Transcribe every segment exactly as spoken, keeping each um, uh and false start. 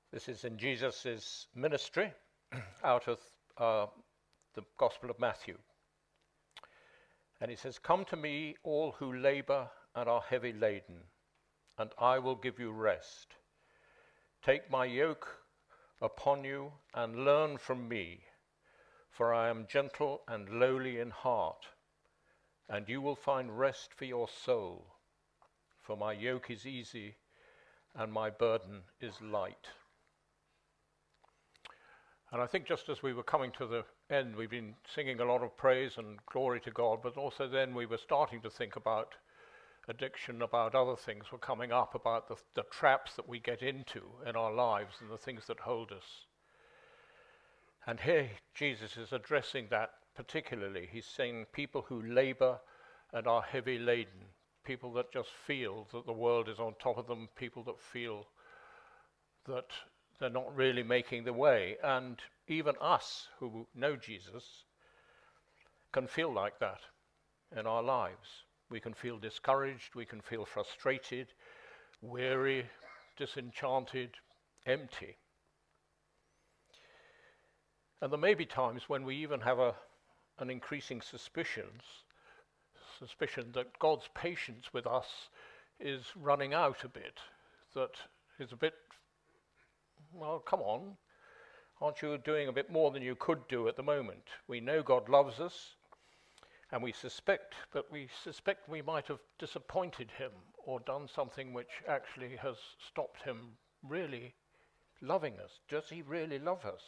This is in Jesus' ministry out of uh, the Gospel of Matthew. And he says, "Come to me, all who labor and are heavy laden, and I will give you rest. Take my yoke upon you and learn from me, for I am gentle and lowly in heart, and you will find rest for your soul. For my yoke is easy and my burden is light." And I think just as we were coming to the end, we've been singing a lot of praise and glory to God, but also then we were starting to think about addiction, about other things were coming up, about the, the traps that we get into in our lives and the things that hold us. And here Jesus is addressing that particularly. He's saying people who labor and are heavy laden, people that just feel that the world is on top of them, people that feel that they're not really making the way. And even us who know Jesus can feel like that in our lives. We can feel discouraged, we can feel frustrated, weary, disenchanted, empty. And there may be times when we even have a, an increasing suspicions, suspicion that God's patience with us is running out a bit, that is a bit, well, come on, aren't you doing a bit more than you could do at the moment? We know God loves us, and we suspect, but we suspect we might have disappointed him or done something which actually has stopped him really loving us. Does he really love us?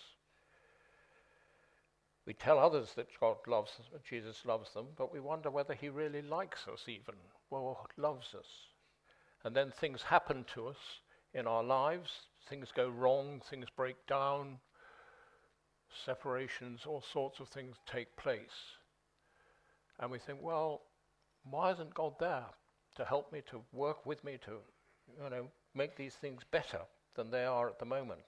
We tell others that God loves us, that Jesus loves them, but we wonder whether he really likes us even, or loves us. And then things happen to us in our lives, things go wrong, things break down, separations, all sorts of things take place. And we think, well, why isn't God there to help me, to work with me, to, you know, make these things better than they are at the moment?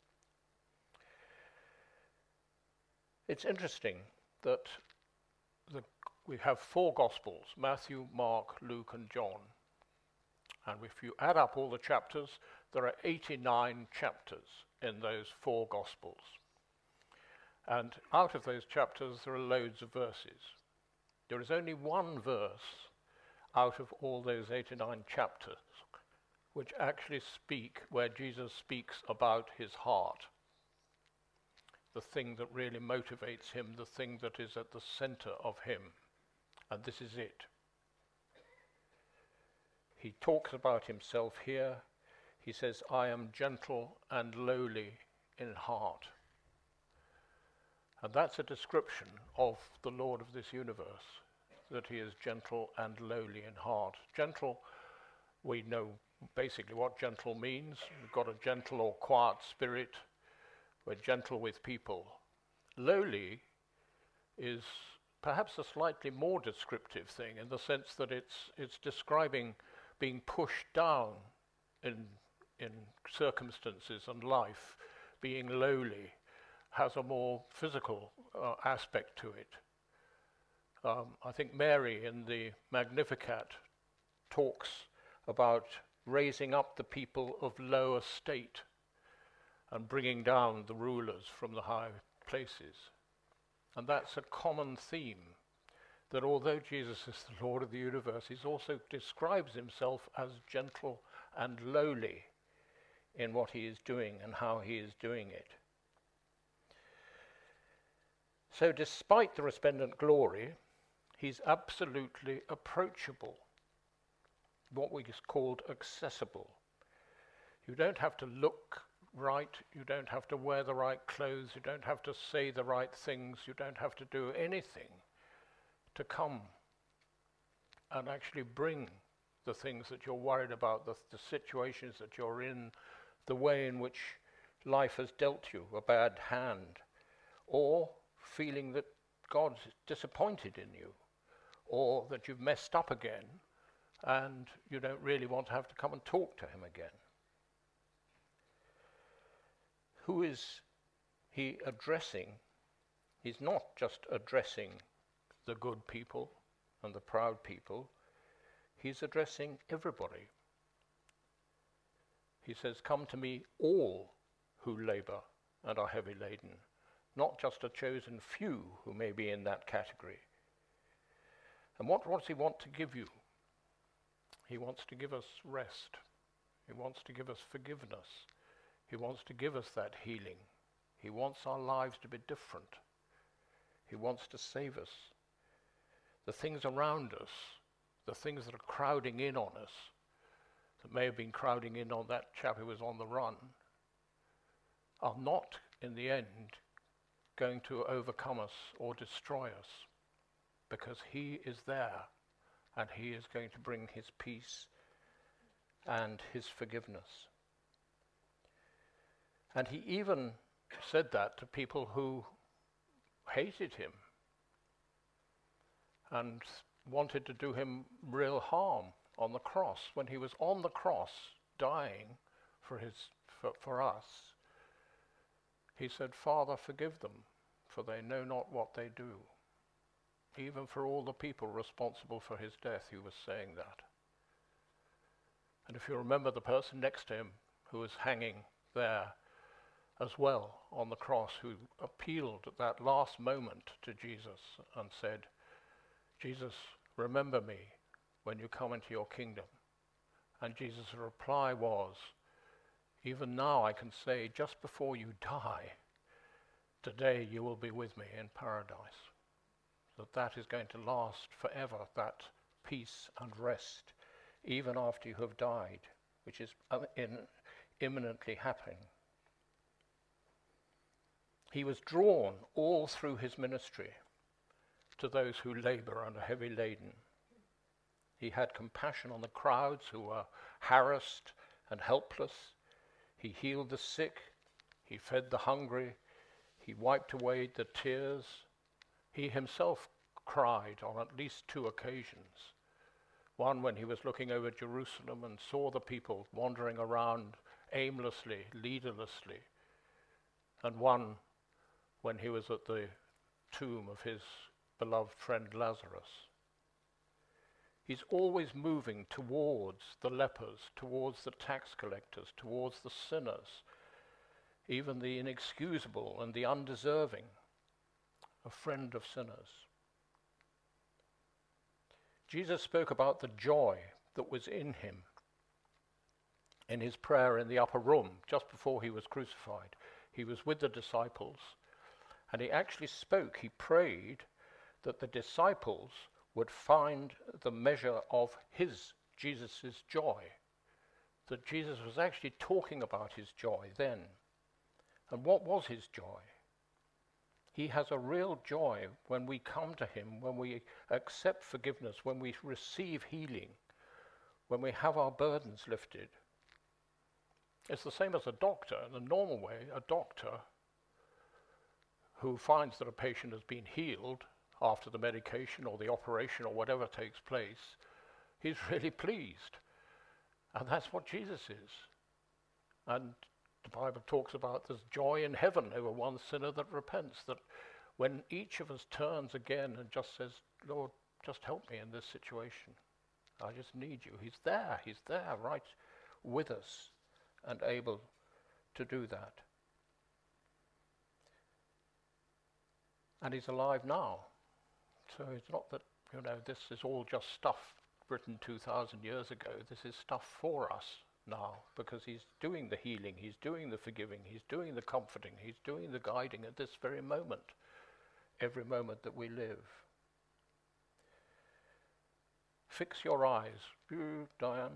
It's interesting that the, we have four Gospels, Matthew, Mark, Luke, and John. And if you add up all the chapters, there are eighty-nine chapters in those four Gospels. And out of those chapters, there are loads of verses. There is only one verse out of all those eighty-nine chapters which actually speak, where Jesus speaks about his heart, the thing that really motivates him, the thing that is at the center of him. And this is it. He talks about himself here. He says, "I am gentle and lowly in heart." And that's a description of the Lord of this universe, that he is gentle and lowly in heart. Gentle, we know basically what gentle means. We've got a gentle or quiet spirit. We're gentle with people. Lowly is perhaps a slightly more descriptive thing, in the sense that it's it's describing being pushed down in in circumstances and life. Being lowly has a more physical uh, aspect to it. Um, I think Mary in the Magnificat talks about raising up the people of low estate and bringing down the rulers from the high places. And that's a common theme, that although Jesus is the Lord of the universe, he also describes himself as gentle and lowly in what he is doing and how he is doing it. So despite the resplendent glory, he's absolutely approachable, what we just called accessible. You don't have to look right, you don't have to wear the right clothes, you don't have to say the right things, you don't have to do anything to come and actually bring the things that you're worried about, the, the situations that you're in, the way in which life has dealt you a bad hand, or feeling that God's disappointed in you, or that you've messed up again and you don't really want to have to come and talk to him again. Who is he addressing? He's not just addressing the good people and the proud people. He's addressing everybody. He says, "Come to me, all who labor and are heavy laden, not just a chosen few who may be in that category. And what, what does he want to give you? He wants to give us rest. He wants to give us forgiveness. He wants to give us that healing. He wants our lives to be different. He wants to save us. The things around us, the things that are crowding in on us, that may have been crowding in on that chap who was on the run, are not, in the end, going to overcome us or destroy us, because he is there, and he is going to bring his peace and his forgiveness. And he even said that to people who hated him and wanted to do him real harm on the cross. When he was on the cross dying for his for, for us, he said, Father, forgive them, for they know not what they do. Even for all the people responsible for his death, he was saying that. And if you remember the person next to him who was hanging there as well on the cross, who appealed at that last moment to Jesus and said, Jesus, remember me when you come into your kingdom. And Jesus' reply was, even now I can say, just before you die, today you will be with me in paradise. That that is going to last forever, that peace and rest, even after you have died, which is in, imminently happening. He was drawn all through his ministry to those who labor and are heavy laden. He had compassion on the crowds who were harassed and helpless. He healed the sick. He fed the hungry. He wiped away the tears. He himself cried on at least two occasions. One when he was looking over Jerusalem and saw the people wandering around aimlessly, leaderlessly. And one when he was at the tomb of his beloved friend Lazarus. He's always moving towards the lepers, towards the tax collectors, towards the sinners, even the inexcusable and the undeserving, a friend of sinners. Jesus spoke about the joy that was in him in his prayer in the upper room just before he was crucified. He was with the disciples, and he actually spoke, he prayed that the disciples would find the measure of his, Jesus' joy, that Jesus was actually talking about his joy then. And what was his joy? He has a real joy when we come to him, when we accept forgiveness, when we receive healing, when we have our burdens lifted. It's the same as a doctor. In the normal way, a doctor who finds that a patient has been healed after the medication or the operation or whatever takes place, he's really pleased. And that's what Jesus is. And the Bible talks about there's joy in heaven over one sinner that repents, that when each of us turns again and just says, Lord, just help me in this situation. I just need you. He's there. He's there right with us and able to do that. And he's alive now. So it's not that, you know, this is all just stuff written two thousand years ago. This is stuff for us now, because he's doing the healing, he's doing the forgiving, he's doing the comforting, he's doing the guiding at this very moment, every moment that we live. Fix your eyes. Ooh, Diane.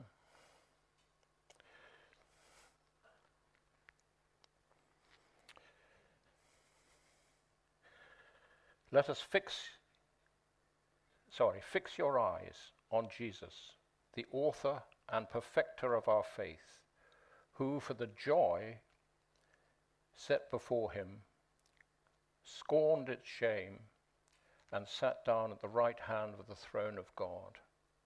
Let us fix, sorry, fix your eyes on Jesus, the author and perfecter of our faith, who for the joy set before him scorned its shame and sat down at the right hand of the throne of God.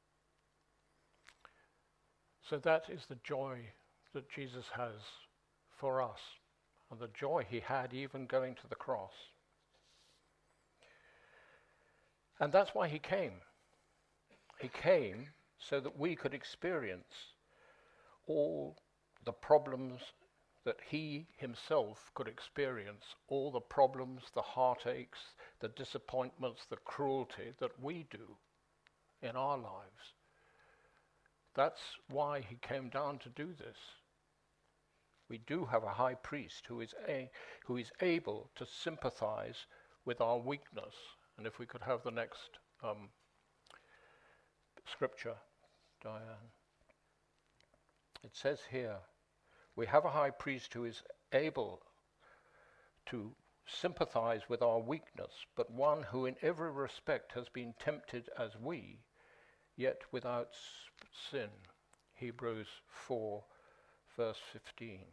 So that is the joy that Jesus has for us, and the joy he had even going to the cross. And that's why he came. He came so that we could experience all the problems, that he himself could experience all the problems, the heartaches, the disappointments, the cruelty that we do in our lives. That's why he came down to do this. We do have a high priest who is, a, who is able to sympathize with our weakness. And if we could have the next um, scripture, Diane. It says here, we have a high priest who is able to sympathize with our weakness, but one who in every respect has been tempted as we, yet without sin. Hebrews four, verse fifteen.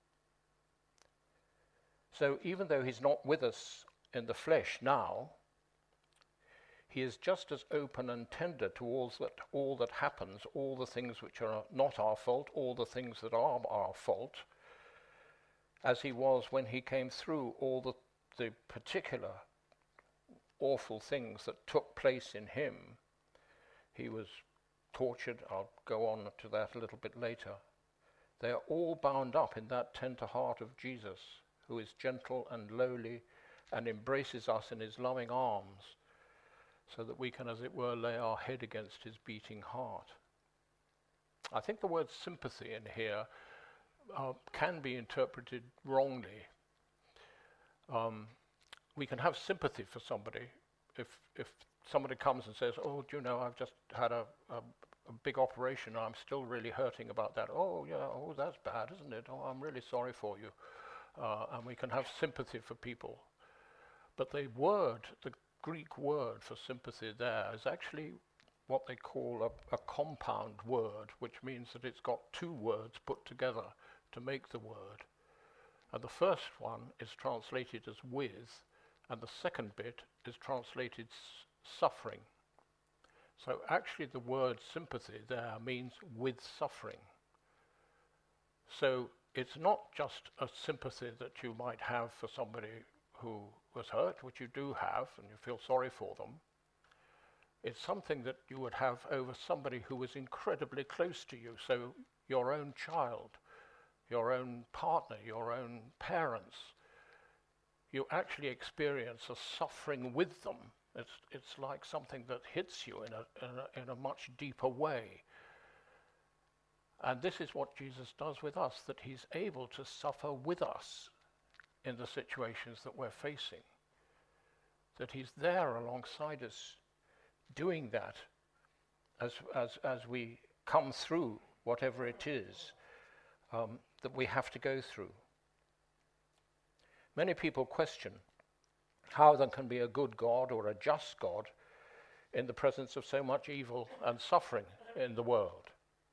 So even though he's not with us in the flesh now, he is just as open and tender towards that, all that happens, all the things which are not our fault, all the things that are our fault, as he was when he came through all the, the particular awful things that took place in him. He was tortured. I'll go on to that a little bit later. They are all bound up in that tender heart of Jesus, who is gentle and lowly and embraces us in his loving arms, so that we can, as it were, lay our head against his beating heart. I think the word sympathy in here uh, can be interpreted wrongly. Um, we can have sympathy for somebody if if somebody comes and says, oh, do you know, I've just had a, a, a big operation and I'm still really hurting about that. Oh, yeah, oh, that's bad, isn't it? Oh, I'm really sorry for you. Uh, and we can have sympathy for people. But the word, the Greek word for sympathy there is actually what they call a, a compound word, which means that it's got two words put together to make the word. And the first one is translated as with, and the second bit is translated s- suffering. So actually the word sympathy there means with suffering. So it's not just a sympathy that you might have for somebody who was hurt, which you do have, and you feel sorry for them. It's something that you would have over somebody who was incredibly close to you. So your own child, your own partner, your own parents, you actually experience a suffering with them. It's, it's like something that hits you in a, in a, in a much deeper way. And this is what Jesus does with us, that he's able to suffer with us in the situations that we're facing. That he's there alongside us doing that as, as, as we come through whatever it is um, that we have to go through. Many people question how there can be a good God or a just God in the presence of so much evil and suffering in the world.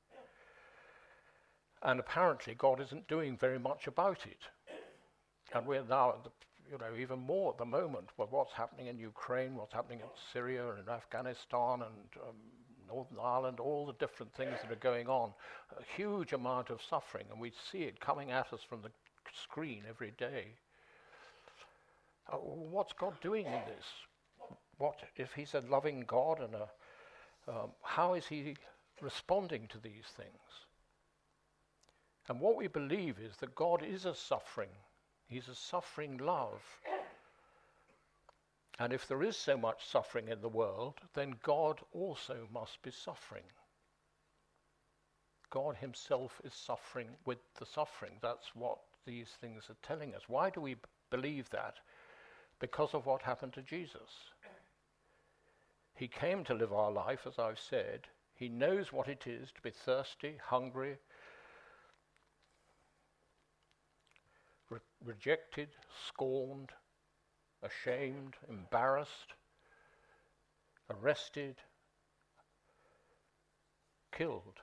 And apparently God isn't doing very much about it. And we're now, at the, you know, even more at the moment with what's happening in Ukraine, what's happening in Syria and Afghanistan and um, Northern Ireland, all the different things that are going on. A huge amount of suffering, and we see it coming at us from the screen every day. Uh, what's God doing in this? What if he's a loving God, and a, um, how is he responding to these things? And what we believe is that God is a suffering. He's a suffering love. And if there is so much suffering in the world, then God also must be suffering. God himself is suffering with the suffering. That's what these things are telling us. Why do we b- believe that? Because of what happened to Jesus. He came to live our life, as I've said. He knows what it is to be thirsty, hungry, re- rejected, scorned, ashamed, embarrassed, arrested, killed.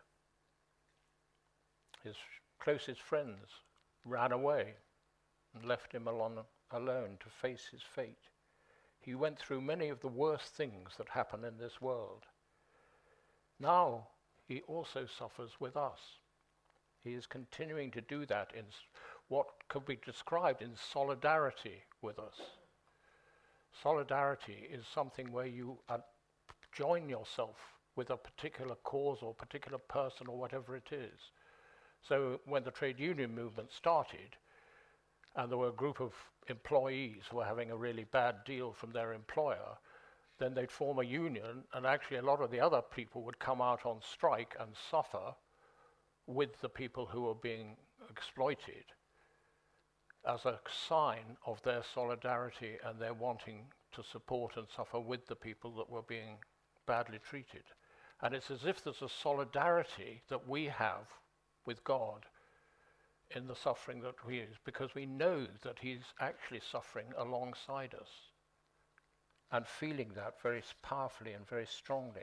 His closest friends ran away and left him alone, alone to face his fate. He went through many of the worst things that happen in this world. Now he also suffers with us. He is continuing to do that in what could be described in solidarity with us. Solidarity is something where you uh, join yourself with a particular cause or particular person or whatever it is. So when the trade union movement started, and there were a group of employees who were having a really bad deal from their employer, then they'd form a union, and actually a lot of the other people would come out on strike and suffer with the people who were being exploited as a sign of their solidarity and their wanting to support and suffer with the people that were being badly treated. And it's as if there's a solidarity that we have with God in the suffering that we use, because we know that he's actually suffering alongside us and feeling that very powerfully and very strongly.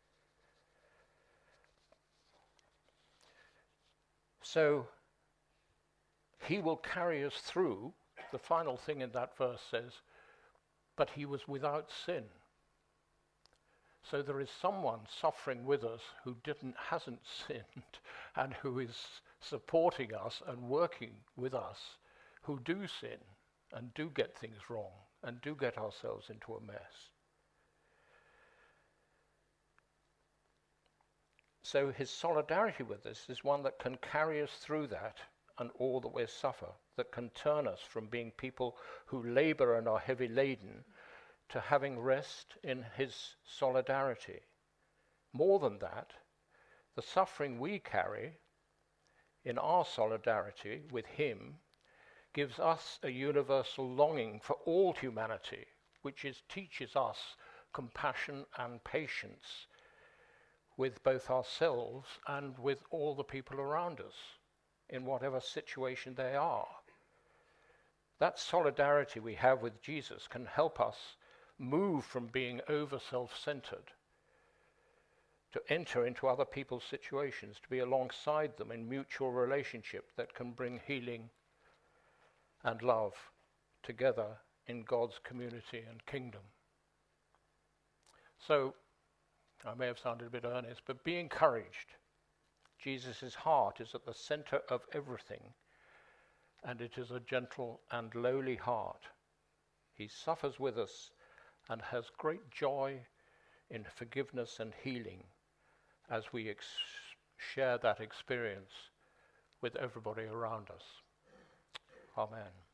So he will carry us through. The final thing in that verse says, but he was without sin. So there is someone suffering with us who didn't, hasn't sinned, and who is supporting us and working with us, who do sin and do get things wrong and do get ourselves into a mess. So his solidarity with us is one that can carry us through that and all that we suffer, that can turn us from being people who labor and are heavy laden to having rest in his solidarity. More than that, the suffering we carry in our solidarity with him gives us a universal longing for all humanity, which is, teaches us compassion and patience with both ourselves and with all the people around us, in whatever situation they are. That solidarity we have with Jesus can help us move from being over self-centered to enter into other people's situations, to be alongside them in mutual relationship that can bring healing and love together in God's community and kingdom. So, I may have sounded a bit earnest, but be encouraged. Jesus' heart is at the center of everything, and it is a gentle and lowly heart. He suffers with us and has great joy in forgiveness and healing as we ex- share that experience with everybody around us. Amen.